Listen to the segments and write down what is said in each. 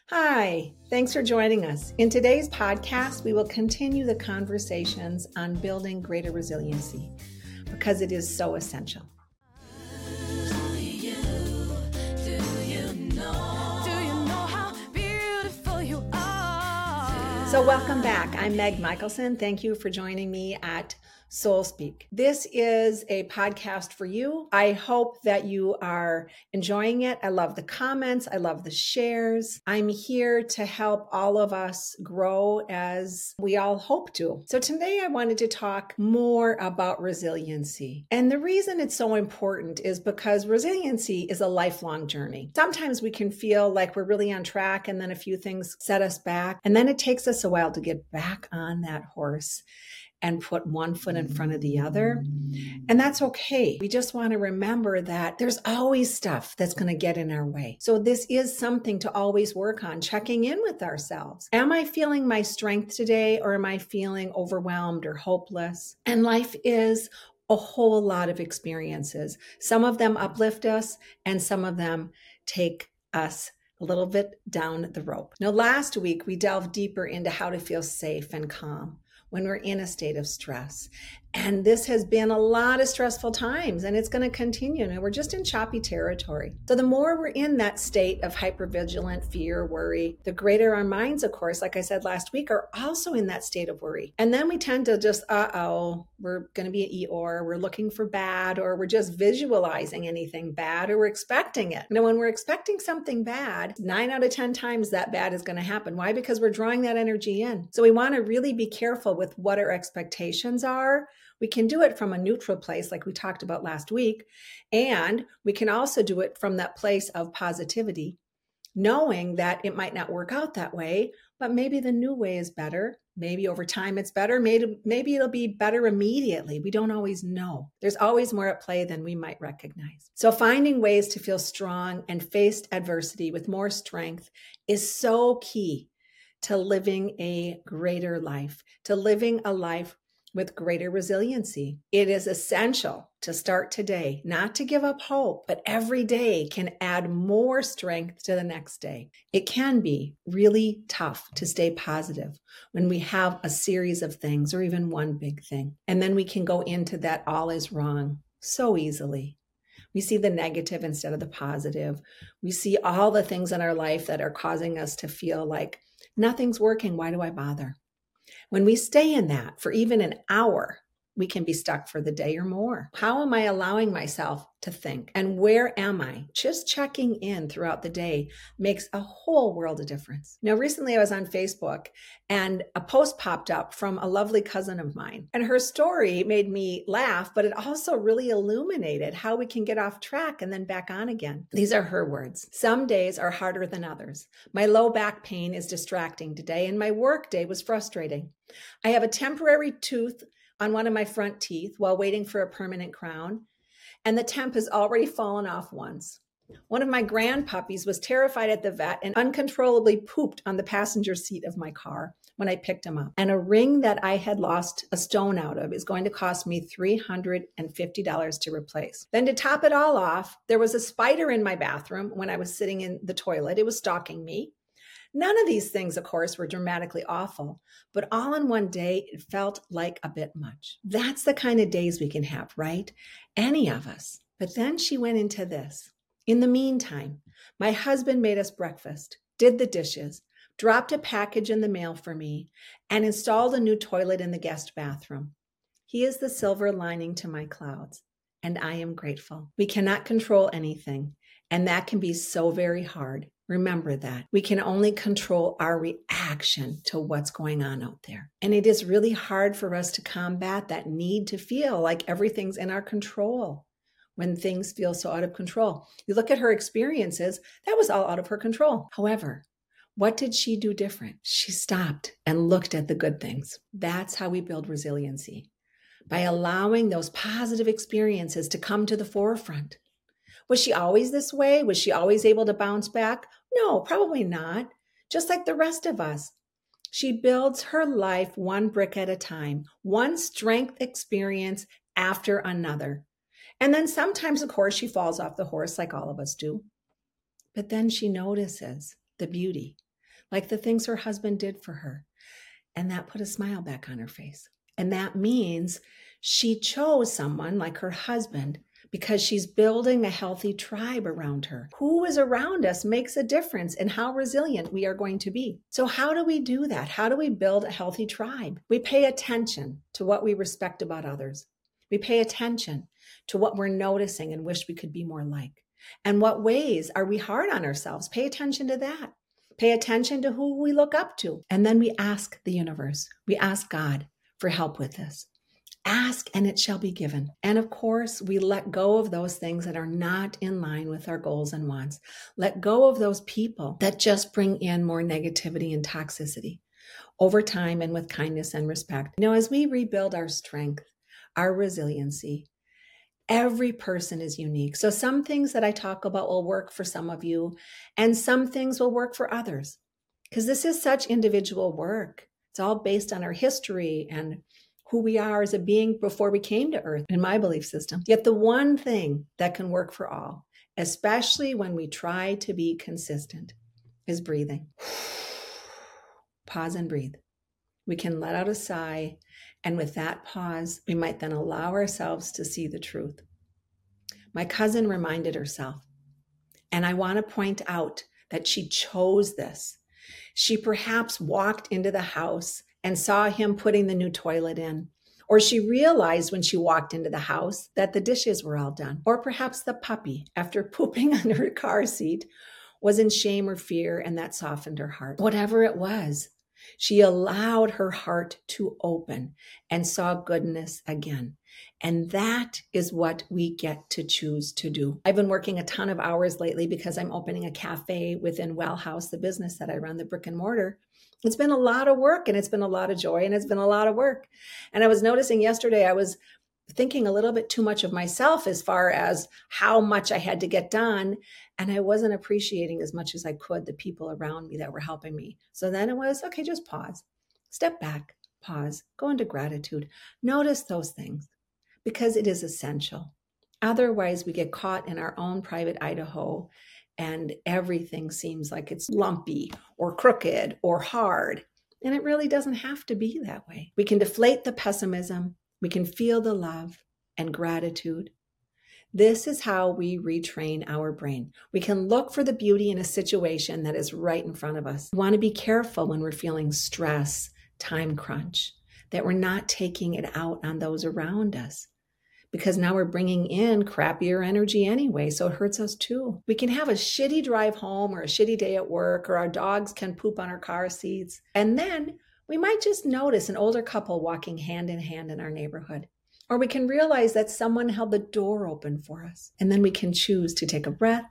Hi, thanks for joining us. In today's podcast, we will continue the conversations on building greater resiliency because it is so essential. So welcome back. I'm Meg Michelson. Thank you for joining me at Soul Speak. This is a podcast for you. I hope that you are enjoying it. I love the comments. I love the shares. I'm here to help all of us grow as we all hope to. So today I wanted to talk more about resiliency. And the reason it's so important is because resiliency is a lifelong journey. Sometimes we can feel like we're really on track and then a few things set us back. And then it takes us a while to get back on that horse and put one foot in front of the other. And that's okay. We just want to remember that there's always stuff that's going to get in our way. So this is something to always work on, checking in with ourselves. Am I feeling my strength today, or am I feeling overwhelmed or hopeless? And life is a whole lot of experiences. Some of them uplift us and some of them take us a little bit down the rope. Now, last week, we delved deeper into how to feel safe and calm when we're in a state of stress. And this has been a lot of stressful times, and it's going to continue. And we're just in choppy territory. So the more we're in that state of hypervigilant fear, worry, the greater our minds, of course, like I said last week, are also in that state of worry. And then we tend to just, we're going to be an Eeyore, we're looking for bad, or we're just visualizing anything bad, or we're expecting it. Now, when we're expecting something bad, 9 out of 10 times that bad is going to happen. Why? Because we're drawing that energy in. So we want to really be careful with what our expectations are. We can do it from a neutral place, like we talked about last week. And we can also do it from that place of positivity, knowing that it might not work out that way, but maybe the new way is better. Maybe over time it's better. Maybe it'll be better immediately. We don't always know. There's always more at play than we might recognize. So finding ways to feel strong and face adversity with more strength is so key to living a greater life, to living a life with greater resiliency. It is essential to start today, not to give up hope, but every day can add more strength to the next day. It can be really tough to stay positive when we have a series of things or even one big thing. And then we can go into that all is wrong so easily. We see the negative instead of the positive. We see all the things in our life that are causing us to feel like nothing's working. Why do I bother? When we stay in that for even an hour, we can be stuck for the day or more. How am I allowing myself to think? And where am I? Just checking in throughout the day makes a whole world of difference. Now, recently I was on Facebook and a post popped up from a lovely cousin of mine. And her story made me laugh, but it also really illuminated how we can get off track and then back on again. These are her words. Some days are harder than others. My low back pain is distracting today, and my work day was frustrating. I have a temporary tooth on one of my front teeth while waiting for a permanent crown, and the temp has already fallen off once. One of my grand puppies was terrified at the vet and uncontrollably pooped on the passenger seat of my car when I picked him up. And a ring that I had lost a stone out of is going to cost me $350 to replace. Then to top it all off, there was a spider in my bathroom when I was sitting in the toilet. It was stalking me. None of these things, of course, were dramatically awful, but all in one day, it felt like a bit much. That's the kind of days we can have, right? Any of us. But then she went into this. In the meantime, my husband made us breakfast, did the dishes, dropped a package in the mail for me, and installed a new toilet in the guest bathroom. He is the silver lining to my clouds, and I am grateful. We cannot control anything, and that can be so very hard. Remember that. We can only control our reaction to what's going on out there. And it is really hard for us to combat that need to feel like everything's in our control when things feel so out of control. You look at her experiences, that was all out of her control. However, what did she do different? She stopped and looked at the good things. That's how we build resiliency, by allowing those positive experiences to come to the forefront. Was she always this way? Was she always able to bounce back? No, probably not. Just like the rest of us. She builds her life one brick at a time, one strength experience after another. And then sometimes, of course, she falls off the horse like all of us do. But then she notices the beauty. like the things her husband did for her. And that put a smile back on her face. And that means she chose someone like her husband because she's building a healthy tribe around her. Who is around us makes a difference in how resilient we are going to be. So how do we do that? How do we build a healthy tribe? We pay attention to what we respect about others. We pay attention to what we're noticing and wish we could be more like. And what ways are we hard on ourselves? Pay attention to that. Pay attention to who we look up to. And then we ask the universe, we ask God for help with this. Ask and it shall be given. And of course, we let go of those things that are not in line with our goals and wants. Let go of those people that just bring in more negativity and toxicity over time and with kindness and respect. As we rebuild our strength, our resiliency, every person is unique. So some things that I talk about will work for some of you, and some things will work for others. Because this is such individual work. It's all based on our history and who we are as a being before we came to earth, in my belief system. Yet the one thing that can work for all, especially when we try to be consistent, is breathing. Pause and breathe. We can let out a sigh, and with that pause, we might then allow ourselves to see the truth. My cousin reminded herself, and I want to point out that she chose this. She perhaps walked into the house and saw him putting the new toilet in. Or she realized when she walked into the house that the dishes were all done. Or perhaps the puppy, after pooping on her car seat, was in shame or fear, and that softened her heart. Whatever it was, she allowed her heart to open and saw goodness again. And that is what we get to choose to do. I've been working a ton of hours lately because I'm opening a cafe within Well House, the business that I run, the brick and mortar. It's been a lot of work, and it's been a lot of joy, and it's been a lot of work. And I was noticing yesterday, I was thinking a little bit too much of myself as far as how much I had to get done. And I wasn't appreciating as much as I could the people around me that were helping me. So then it was, okay, just pause, step back, pause, go into gratitude, notice those things, because it is essential. Otherwise, we get caught in our own private Idaho, and everything seems like it's lumpy or crooked or hard. And it really doesn't have to be that way. We can deflate the pessimism. We can feel the love and gratitude. This is how we retrain our brain. We can look for the beauty in a situation that is right in front of us. We want to be careful when we're feeling stress, time crunch, that we're not taking it out on those around us, because now we're bringing in crappier energy anyway, so it hurts us too. We can have a shitty drive home or a shitty day at work, or our dogs can poop on our car seats. And then we might just notice an older couple walking hand in hand in our neighborhood. Or we can realize that someone held the door open for us. And then we can choose to take a breath,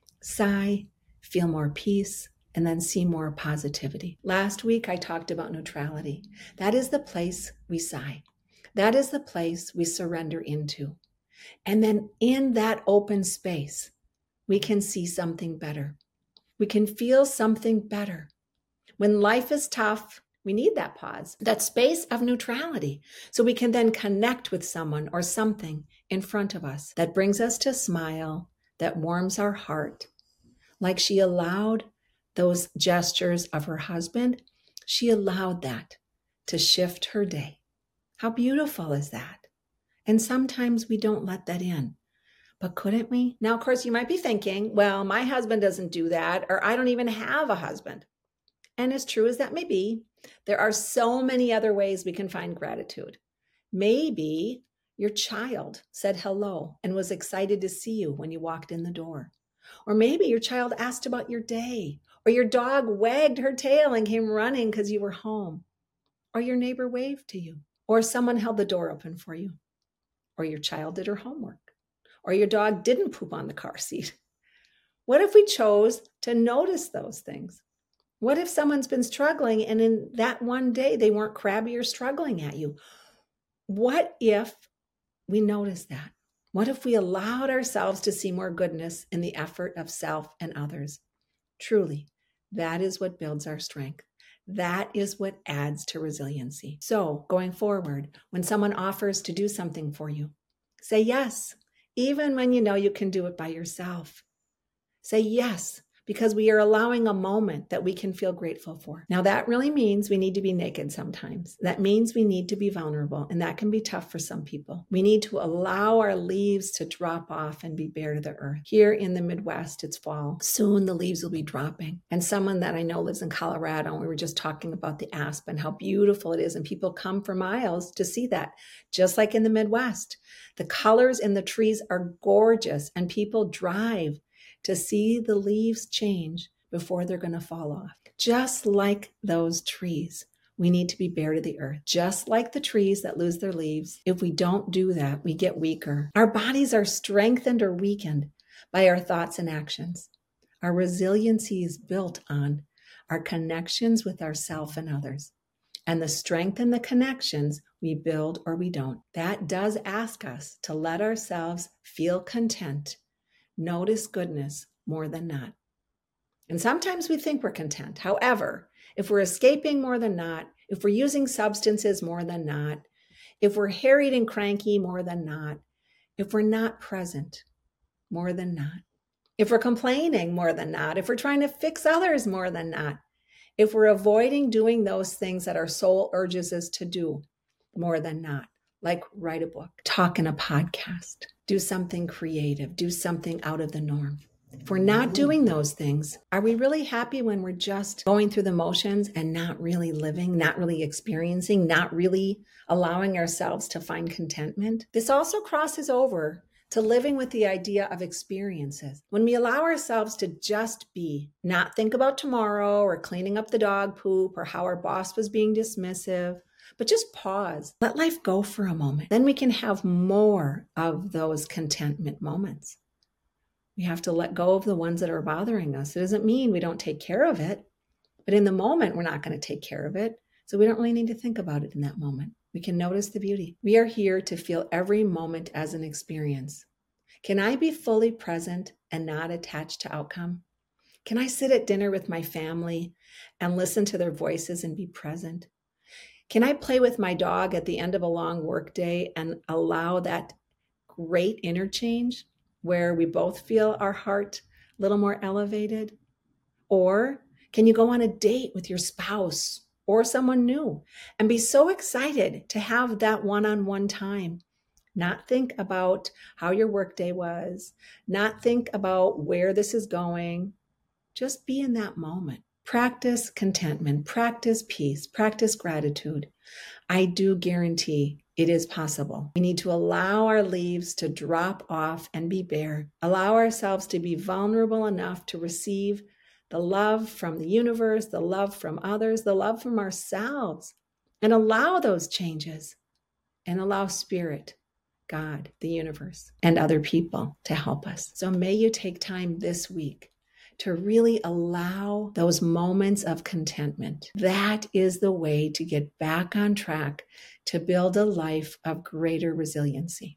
sigh, feel more peace, and then see more positivity. Last week, I talked about neutrality. That is the place we sigh. That is the place we surrender into. And then in that open space, we can see something better. We can feel something better. When life is tough, we need that pause, that space of neutrality, so we can then connect with someone or something in front of us that brings us to smile, that warms our heart. Like she allowed those gestures of her husband, she allowed that to shift her day. How beautiful is that? And sometimes we don't let that in. But couldn't we? Now, of course, you might be thinking, well, my husband doesn't do that, or I don't even have a husband. And as true as that may be, there are so many other ways we can find gratitude. Maybe your child said hello and was excited to see you when you walked in the door. Or maybe your child asked about your day, or your dog wagged her tail and came running because you were home. Or your neighbor waved to you, or someone held the door open for you, or your child did her homework, or your dog didn't poop on the car seat. What if we chose to notice those things? What if someone's been struggling and in that one day they weren't crabby or struggling at you? What if we noticed that? What if we allowed ourselves to see more goodness in the effort of self and others? Truly, that is what builds our strength. That is what adds to resiliency. So going forward, when someone offers to do something for you, say yes, even when you know you can do it by yourself. Say yes, because we are allowing a moment that we can feel grateful for. Now, that really means we need to be naked sometimes. That means we need to be vulnerable, and that can be tough for some people. We need to allow our leaves to drop off and be bare to the earth. Here in the Midwest, it's fall. Soon the leaves will be dropping. And someone that I know lives in Colorado, and we were just talking about the aspen, how beautiful it is, and people come for miles to see that, just like in the Midwest. The colors in the trees are gorgeous, and people drive to see the leaves change before they're going to fall off. Just like those trees, we need to be bare to the earth. Just like the trees that lose their leaves, if we don't do that, we get weaker. Our bodies are strengthened or weakened by our thoughts and actions. Our resiliency is built on our connections with ourselves and others. And the strength in the connections we build or we don't. That does ask us to let ourselves feel content, notice goodness more than not. And sometimes we think we're content. However, if we're escaping more than not, if we're using substances more than not, if we're harried and cranky more than not, if we're not present more than not, if we're complaining more than not, if we're trying to fix others more than not, if we're avoiding doing those things that our soul urges us to do more than not, like write a book, talk in a podcast, do something creative, do something out of the norm. If we're not doing those things, are we really happy when we're just going through the motions and not really living, not really experiencing, not really allowing ourselves to find contentment? This also crosses over to living with the idea of experiences. When we allow ourselves to just be, not think about tomorrow or cleaning up the dog poop or how our boss was being dismissive, but just pause, let life go for a moment. Then we can have more of those contentment moments. We have to let go of the ones that are bothering us. It doesn't mean we don't take care of it, but in the moment, we're not going to take care of it. So we don't really need to think about it in that moment. We can notice the beauty. We are here to feel every moment as an experience. Can I be fully present and not attached to outcome? Can I sit at dinner with my family and listen to their voices and be present? Can I play with my dog at the end of a long workday and allow that great interchange where we both feel our heart a little more elevated? Or can you go on a date with your spouse or someone new and be so excited to have that one-on-one time? Not think about how your workday was, not think about where this is going. Just be in that moment. Practice contentment, practice peace, practice gratitude. I do guarantee it is possible. We need to allow our leaves to drop off and be bare. Allow ourselves to be vulnerable enough to receive the love from the universe, the love from others, the love from ourselves, and allow those changes and allow spirit, God, the universe, and other people to help us. So may you take time this week to really allow those moments of contentment. That is the way to get back on track to build a life of greater resiliency.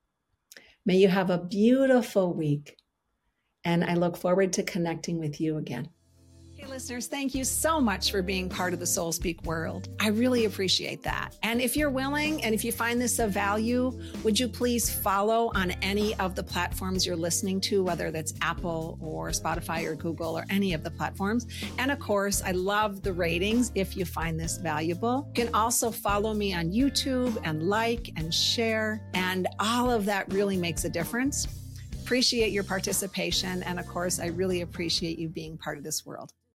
May you have a beautiful week, and I look forward to connecting with you again. Hey listeners, thank you so much for being part of the Soul Speak world. I really appreciate that. And if you're willing, and if you find this of value, would you please follow on any of the platforms you're listening to, whether that's Apple or Spotify or Google or any of the platforms. And of course, I love the ratings if you find this valuable. You can also follow me on YouTube and like and share, and all of that really makes a difference. Appreciate your participation. And of course, I really appreciate you being part of this world.